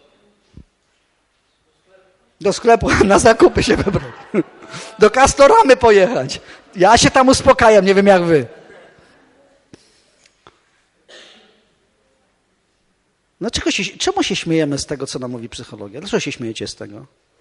Do sklepu, na zakupy się wybrać. Do Castoramy pojechać. Ja się tam uspokajam, nie wiem jak wy. Czemu się śmiejemy z tego, co nam mówi psychologia? Dlaczego się śmiejecie z tego?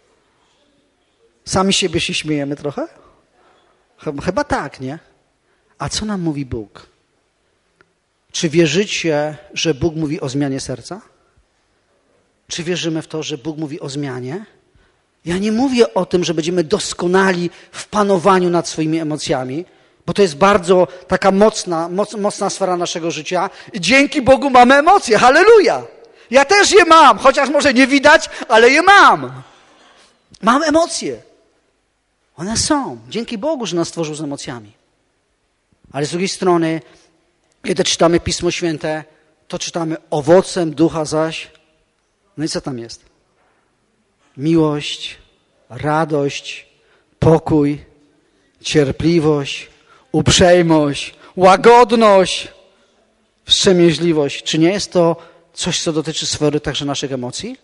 Sami siebie się śmiejemy trochę? Chyba tak, nie? A co nam mówi Bóg? Czy wierzycie, że Bóg mówi o zmianie serca? Czy wierzymy w to, że Bóg mówi o zmianie? Ja nie mówię o tym, że będziemy doskonali w panowaniu nad swoimi emocjami, bo to jest bardzo taka mocna sfera naszego życia. I dzięki Bogu mamy emocje. Halleluja! Ja też je mam, chociaż może nie widać, ale je mam. Mam emocje. One są. Dzięki Bogu, że nas stworzył z emocjami. Ale z drugiej strony, kiedy czytamy Pismo Święte, to czytamy owocem ducha zaś. No i co tam jest? Miłość, radość, pokój, cierpliwość, uprzejmość, łagodność, wstrzemięźliwość. Czy nie jest to coś, co dotyczy sfery także naszych emocji?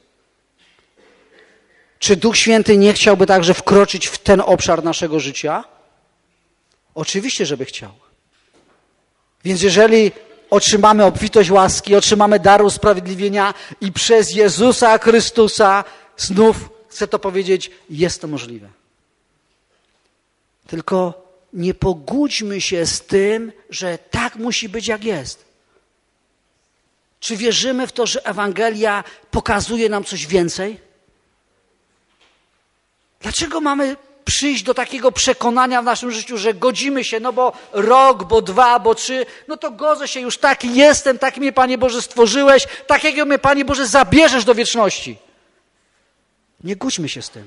Czy Duch Święty nie chciałby także wkroczyć w ten obszar naszego życia? Oczywiście, żeby chciał. Więc jeżeli otrzymamy obfitość łaski, otrzymamy dar usprawiedliwienia i przez Jezusa Chrystusa, znów chcę to powiedzieć, jest to możliwe. Tylko nie pogódźmy się z tym, że tak musi być, jak jest. Czy wierzymy w to, że Ewangelia pokazuje nam coś więcej? Dlaczego mamy przyjść do takiego przekonania w naszym życiu, że godzimy się, no bo rok, bo 2, bo 3, no to godzę się, już taki jestem, tak mnie, Panie Boże, stworzyłeś, takiego mnie, Panie Boże, zabierzesz do wieczności. Nie gódźmy się z tym.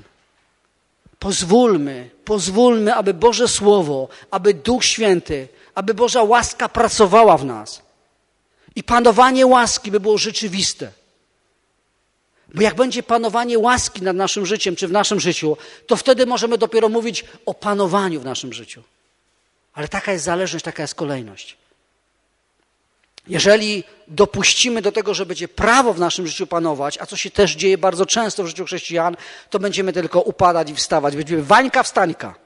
Pozwólmy, aby Boże Słowo, aby Duch Święty, aby Boża łaska pracowała w nas. I panowanie łaski by było rzeczywiste. Bo jak będzie panowanie łaski nad naszym życiem, czy w naszym życiu, to wtedy możemy dopiero mówić o panowaniu w naszym życiu. Ale taka jest zależność, taka jest kolejność. Jeżeli dopuścimy do tego, że będzie prawo w naszym życiu panować, a co się też dzieje bardzo często w życiu chrześcijan, to będziemy tylko upadać i wstawać. Będziemy wańka wstańka.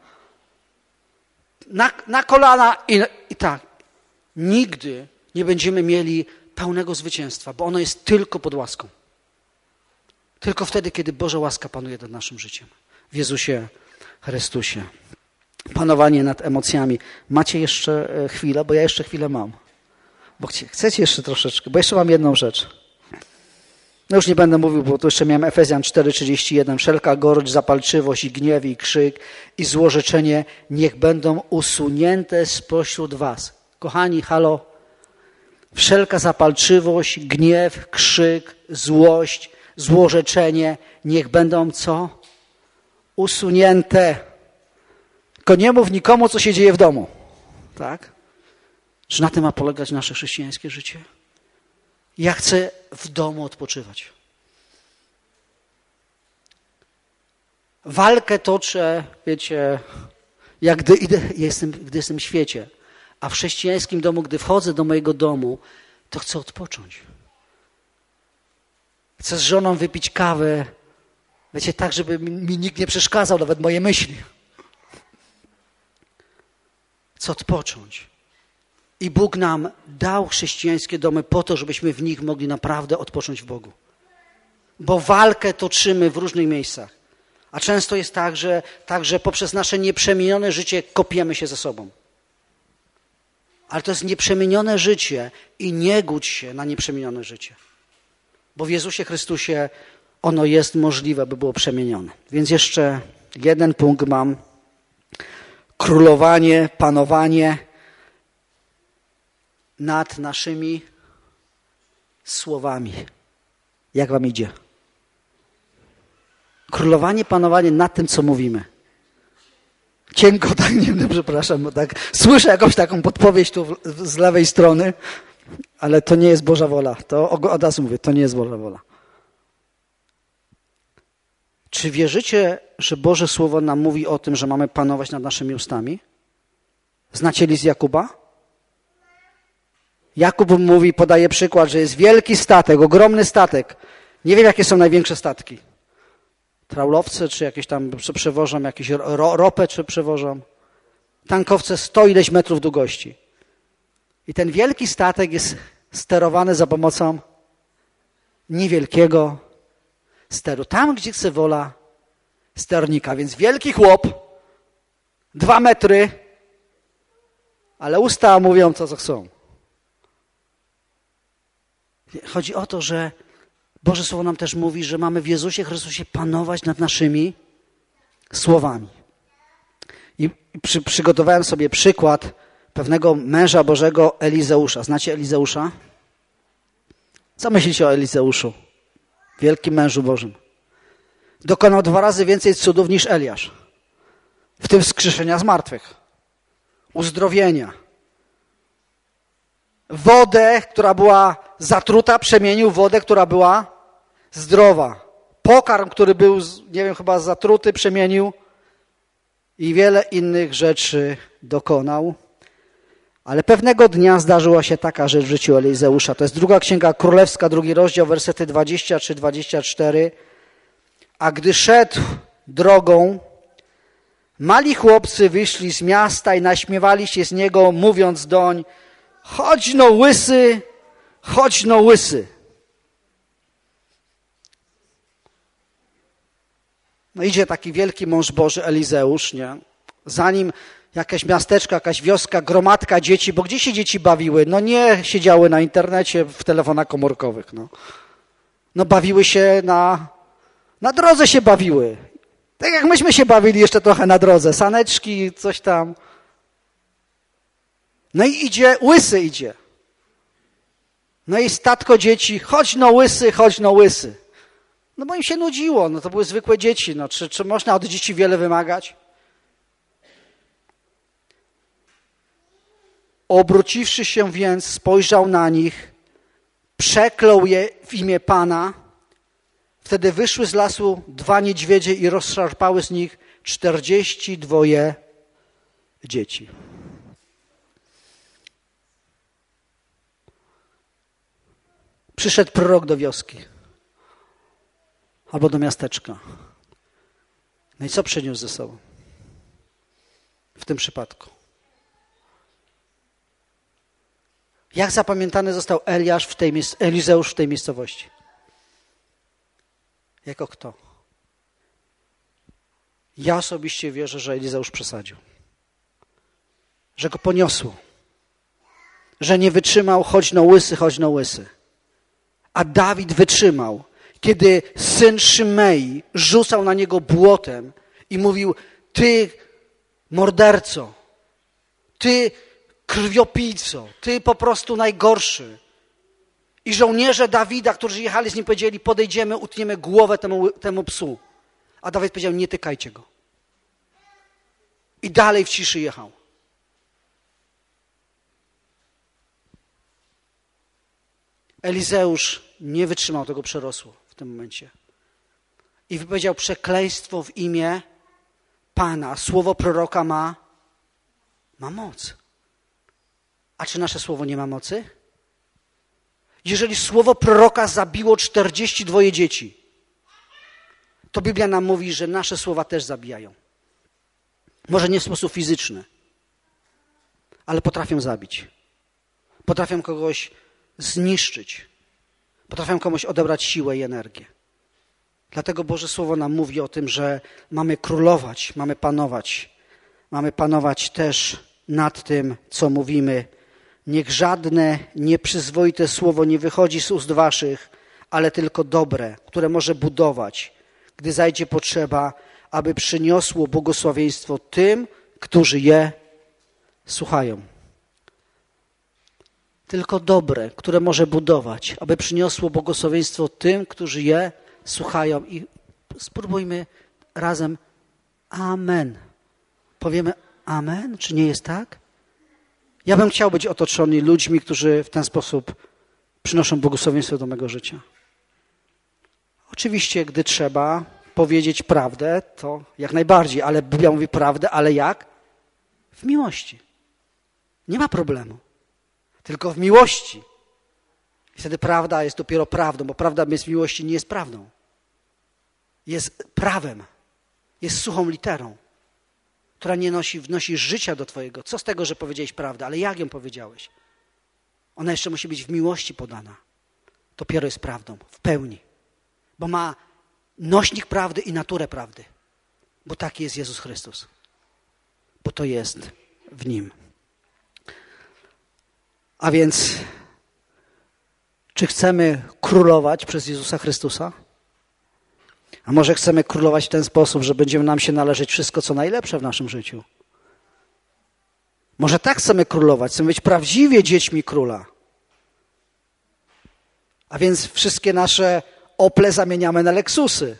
Na kolana i tak. Nigdy nie będziemy mieli pełnego zwycięstwa, bo ono jest tylko pod łaską. Tylko wtedy, kiedy Boża łaska panuje nad naszym życiem. W Jezusie Chrystusie. Panowanie nad emocjami. Macie jeszcze chwilę, bo ja jeszcze chwilę mam. Bo chcecie jeszcze troszeczkę, bo jeszcze mam jedną rzecz. No już nie będę mówił, bo tu jeszcze miałem Efezjan 4:31. Wszelka gorycz, zapalczywość i gniew i krzyk i złorzeczenie niech będą usunięte spośród was. Kochani, halo. Wszelka zapalczywość, gniew, krzyk, złość, złorzeczenie niech będą co? Usunięte. Tylko nie mów nikomu, co się dzieje w domu. Tak? Czy na tym ma polegać nasze chrześcijańskie życie? Ja chcę w domu odpoczywać. Walkę toczę, wiecie, gdy jestem w świecie. A w chrześcijańskim domu, gdy wchodzę do mojego domu, to chcę odpocząć. Chcę z żoną wypić kawę, wiecie, tak, żeby mi nikt nie przeszkadzał, nawet moje myśli. Chcę odpocząć. I Bóg nam dał chrześcijańskie domy po to, żebyśmy w nich mogli naprawdę odpocząć w Bogu. Bo walkę toczymy w różnych miejscach. A często jest tak, że poprzez nasze nieprzemienione życie kopiemy się ze sobą. Ale to jest nieprzemienione życie i nie gódź się na nieprzemienione życie. Bo w Jezusie Chrystusie ono jest możliwe, by było przemienione. Więc jeszcze jeden punkt mam. Królowanie, panowanie nad naszymi słowami. Jak wam idzie? Królowanie, panowanie nad tym, co mówimy. Cienko, tak, nie wiem, przepraszam, bo tak słyszę jakąś taką podpowiedź tu z lewej strony, ale to nie jest Boża wola. To od razu mówię, to nie jest Boża wola. Czy wierzycie, że Boże Słowo nam mówi o tym, że mamy panować nad naszymi ustami? Znacie list Jakuba? Jakub mówi, podaje przykład, że jest wielki statek, ogromny statek. Nie wiem, jakie są największe statki. Traulowce, czy jakieś tam przewożą, jakieś ropę, czy przewożą. Tankowce 100 ileś metrów długości. I ten wielki statek jest sterowany za pomocą niewielkiego steru. Tam, gdzie chce wola sternika. Więc wielki chłop, 2 metry, ale usta mówią to, co chcą. Chodzi o to, że Boże Słowo nam też mówi, że mamy w Jezusie Chrystusie panować nad naszymi słowami. I przygotowałem sobie przykład pewnego męża Bożego, Elizeusza. Znacie Elizeusza? Co myślicie o Elizeuszu? Wielkim mężu Bożym. Dokonał 2 razy więcej cudów niż Eliasz. W tym wskrzeszenia z martwych. Uzdrowienia. Wodę, która była zatruta, przemienił w wodę, która była zdrowa. Pokarm, który był, nie wiem, chyba zatruty, przemienił i wiele innych rzeczy dokonał. Ale pewnego dnia zdarzyła się taka rzecz w życiu Elizeusza. To jest 2 Księga Królewska, 2 rozdział, wersety 23-24. A gdy szedł drogą, mali chłopcy wyszli z miasta i naśmiewali się z niego, mówiąc doń: chodź no łysy, chodź no łysy. No idzie taki wielki mąż Boży Elizeusz, nie? Za nim jakieś miasteczko, jakaś wioska, gromadka dzieci, bo gdzie się dzieci bawiły? No nie siedziały na internecie, w telefonach komórkowych. No bawiły się na drodze się bawiły. Tak jak myśmy się bawili jeszcze trochę na drodze. Saneczki, coś tam. No i idzie, łysy idzie. No i statko dzieci, chodź no łysy, chodź no łysy. No bo im się nudziło, no to były zwykłe dzieci. No, czy można od dzieci wiele wymagać? Obróciwszy się więc, spojrzał na nich, przeklął je w imię Pana. Wtedy wyszły z lasu 2 niedźwiedzie i rozszarpały z nich 42 dzieci. Przyszedł prorok do wioski albo do miasteczka. No i co przyniósł ze sobą w tym przypadku? Jak zapamiętany został Elizeusz w tej miejscowości? Jako kto? Ja osobiście wierzę, że Elizeusz przesadził. Że go poniosło. Że nie wytrzymał, chodź no łysy, chodź no łysy. A Dawid wytrzymał, kiedy syn Szymei rzucał na niego błotem i mówił: ty morderco, ty krwiopijco, ty po prostu najgorszy. I żołnierze Dawida, którzy jechali z nim, powiedzieli: podejdziemy, utniemy głowę temu psu. A Dawid powiedział: nie tykajcie go. I dalej w ciszy jechał. Elizeusz nie wytrzymał tego przerosłu w tym momencie. I wypowiedział przekleństwo w imię Pana. Słowo proroka ma moc. A czy nasze słowo nie ma mocy? Jeżeli słowo proroka zabiło 42 dzieci, to Biblia nam mówi, że nasze słowa też zabijają. Może nie w sposób fizyczny, ale potrafią zabić. Potrafią kogoś zniszczyć. Potrafią komuś odebrać siłę i energię. Dlatego Boże Słowo nam mówi o tym, że mamy królować, mamy panować. Mamy panować też nad tym, co mówimy. Niech żadne nieprzyzwoite słowo nie wychodzi z ust waszych, ale tylko dobre, które może budować, gdy zajdzie potrzeba, aby przyniosło błogosławieństwo tym, którzy je słuchają. Tylko dobre, które może budować, aby przyniosło błogosławieństwo tym, którzy je słuchają. I spróbujmy razem amen. Powiemy amen, czy nie jest tak? Ja bym chciał być otoczony ludźmi, którzy w ten sposób przynoszą błogosławieństwo do mego życia. Oczywiście, gdy trzeba powiedzieć prawdę, to jak najbardziej, ale Biblia mówi prawdę, ale jak? W miłości. Nie ma problemu. Tylko w miłości. I wtedy prawda jest dopiero prawdą, bo prawda bez miłości nie jest prawdą. Jest prawem. Jest suchą literą, która nie wnosi życia do twojego. Co z tego, że powiedziałeś prawdę, ale jak ją powiedziałeś? Ona jeszcze musi być w miłości podana. Dopiero jest prawdą, w pełni. Bo ma nośnik prawdy i naturę prawdy. Bo taki jest Jezus Chrystus. Bo to jest w Nim. A więc, czy chcemy królować przez Jezusa Chrystusa? A może chcemy królować w ten sposób, że będzie nam się należeć wszystko, co najlepsze w naszym życiu? Może tak chcemy królować, chcemy być prawdziwie dziećmi króla. A więc wszystkie nasze Ople zamieniamy na Lexusy.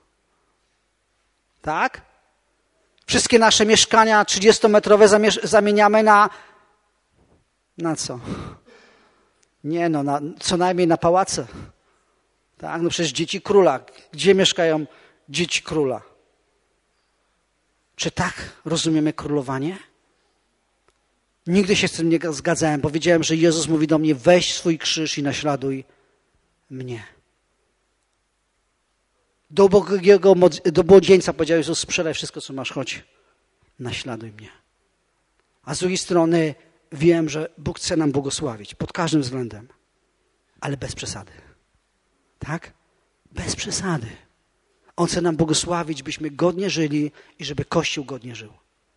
Tak? Wszystkie nasze mieszkania 30-metrowe zamieniamy na co? Nie no, co najmniej na pałace. Tak? No przecież dzieci króla. Gdzie mieszkają dzieci króla? Czy tak rozumiemy królowanie? Nigdy się z tym nie zgadzałem. Powiedziałem, że Jezus mówi do mnie: weź swój krzyż i naśladuj mnie. Do młodzieńca powiedział Jezus: sprzedaj wszystko, co masz, chodź, naśladuj mnie. A z drugiej strony wiem, że Bóg chce nam błogosławić pod każdym względem, ale bez przesady. Tak? Bez przesady. On chce nam błogosławić, byśmy godnie żyli i żeby Kościół godnie żył.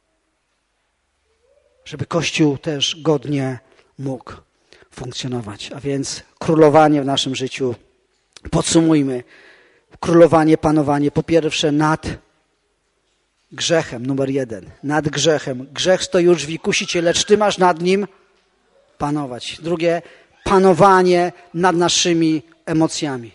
Żeby Kościół też godnie mógł funkcjonować. A więc królowanie w naszym życiu. Podsumujmy. Królowanie, panowanie. Po pierwsze nad grzechem, numer 1. Nad grzechem. Grzech stoi u drzwi, kusi cię, lecz ty masz nad nim panować. Drugie, panowanie nad naszymi emocjami.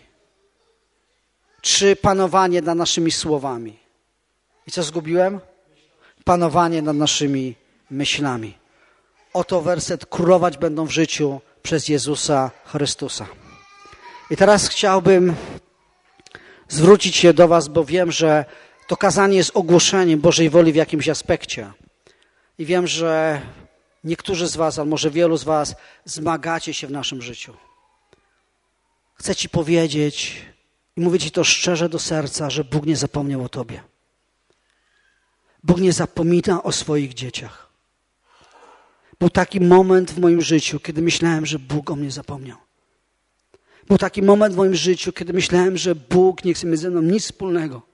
3, panowanie nad naszymi słowami. I co zgubiłem? Panowanie nad naszymi myślami. Oto werset: królować będą w życiu przez Jezusa Chrystusa. I teraz chciałbym zwrócić się do was, bo wiem, że to kazanie jest ogłoszeniem Bożej woli w jakimś aspekcie. I wiem, że niektórzy z was, a może wielu z was, zmagacie się w naszym życiu. Chcę ci powiedzieć i mówię ci to szczerze do serca, że Bóg nie zapomniał o tobie. Bóg nie zapomina o swoich dzieciach. Był taki moment w moim życiu, kiedy myślałem, że Bóg o mnie zapomniał. Był taki moment w moim życiu, kiedy myślałem, że Bóg nie chce mieć ze mną nic wspólnego.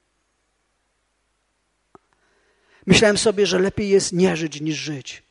Myślałem sobie, że lepiej jest nie żyć niż żyć.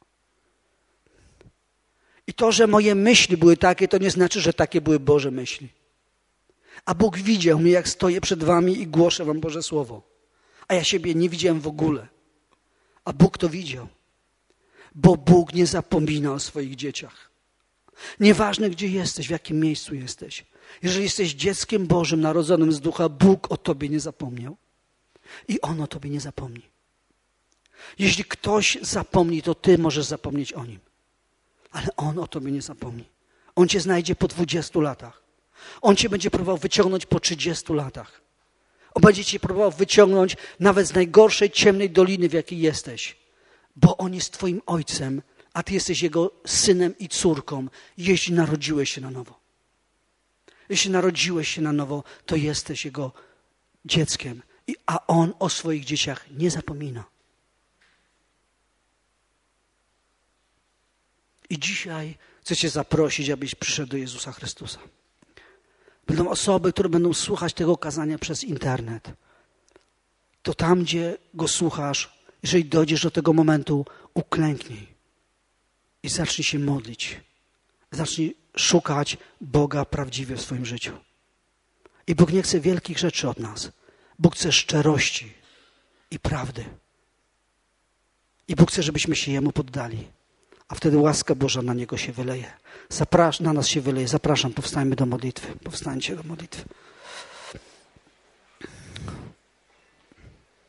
I to, że moje myśli były takie, to nie znaczy, że takie były Boże myśli. A Bóg widział mnie, jak stoję przed wami i głoszę wam Boże Słowo. A ja siebie nie widziałem w ogóle. A Bóg to widział. Bo Bóg nie zapomina o swoich dzieciach. Nieważne, gdzie jesteś, w jakim miejscu jesteś. Jeżeli jesteś dzieckiem Bożym, narodzonym z ducha, Bóg o tobie nie zapomniał. I On o tobie nie zapomni. Jeśli ktoś zapomni, to ty możesz zapomnieć o nim. Ale On o tobie nie zapomni. On cię znajdzie po 20 latach. On cię będzie próbował wyciągnąć po 30 latach. On będzie cię próbował wyciągnąć nawet z najgorszej, ciemnej doliny, w jakiej jesteś. Bo On jest twoim ojcem, a ty jesteś Jego synem i córką, jeśli narodziłeś się na nowo. Jeśli narodziłeś się na nowo, to jesteś Jego dzieckiem. A On o swoich dzieciach nie zapomina. I dzisiaj chcę cię zaprosić, abyś przyszedł do Jezusa Chrystusa. Będą osoby, które będą słuchać tego kazania przez internet. To tam, gdzie go słuchasz, jeżeli dojdziesz do tego momentu, uklęknij i zacznij się modlić. Zacznij szukać Boga prawdziwie w swoim życiu. I Bóg nie chce wielkich rzeczy od nas. Bóg chce szczerości i prawdy. I Bóg chce, żebyśmy się Jemu poddali. A wtedy łaska Boża na Niego się wyleje. Na nas się wyleje. Zapraszam, powstańmy do modlitwy. Powstańcie do modlitwy.